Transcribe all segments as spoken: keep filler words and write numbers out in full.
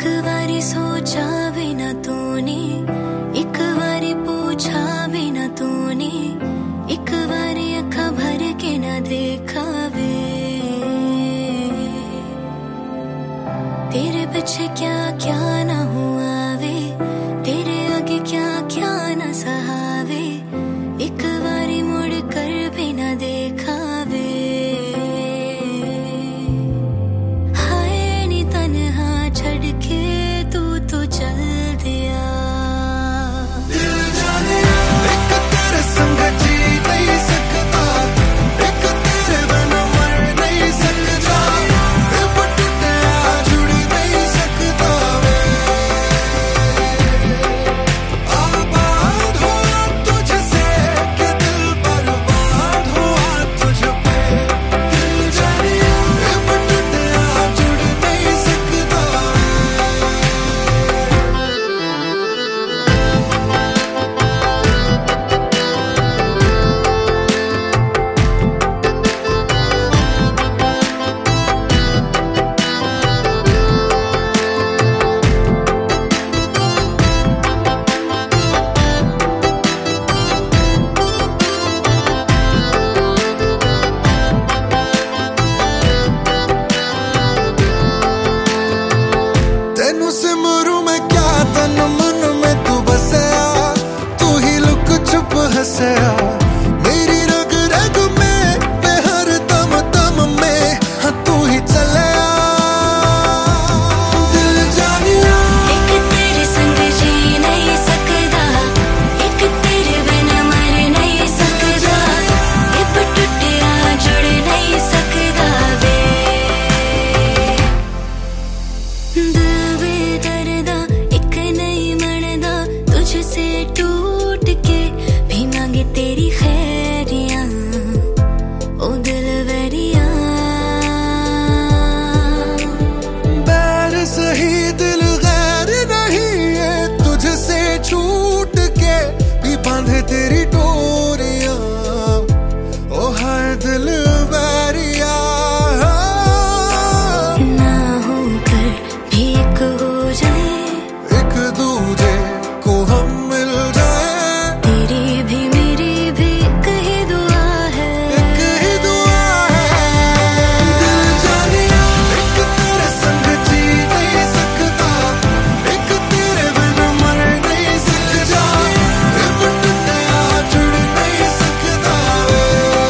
बारी सोचा भी ना तूने, एक बारी पूछा भी ना तूने, एक बारी अखा भर के ना देखा वे। तेरे पीछे क्या क्या ना हुआ वे, तेरे आगे क्या क्या ना सहावे, एक बारी मुड़ कर भी ना देखा वे। हाय नी तन्हा छड़ के तू तो चल दिया। दिल जाने एक तेरे संग जी नहीं सकता, एक तेरे बिना मर नहीं सकता, लिपट गया जुड़ नहीं सकता वे। आबाद हुआ तुझसे कि दिल बर्बाद हुआ तुझ पे। दिल जाने लिपट गया जुड़ नहीं सकता वे। तेनू सिमरू मैं क्या तन मन में तू बसया, तू ही लुक छुप हसया मेरी रग रग में, ते हर दम दम में हाँ तू ही चलया। दिल जानिया एक तेरे संग जी नहीं सकदा, एक तेरे बिना मर नहीं सकदा, लिपट टूटिया जुड़ नहीं सकदा वे। दिल बेदर्दा एक नहीं मरदा, तुझसे टूट के भी मांगे तेरी खैरियां ओ दिलबरिया। बैर सही दिल गैर नहीं है, तुझसे छूट के भी बांधे तेरी डोरियां ओ हर दिल बैरिया। ना होकर भी एक हो जाए, एक दूजे को हम मिल जाए, तेरी भी मेरी भी एक ही दुआ है। एक ही दुआ है। दिल जानिया एक तेरे संग जी नहीं सकता, एक तेरे बिना मर नहीं सकता, लिपट गया जुड़ नहीं सकता वे।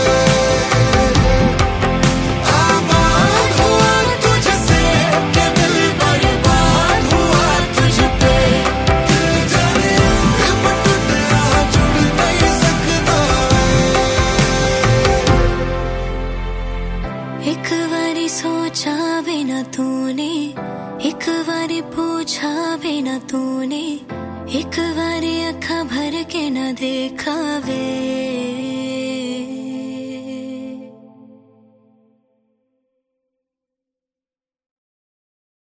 आबाद हुआ तुझसे कि दिल बर्बाद हुआ तुझ पे। दिल जाने लिपट गया जुड़ नहीं सकता वे। एक बारी सोचा भी ना तूने, एक बारी पूछा भी ना तूने, एक बारी अखा भर के ना देखा वे।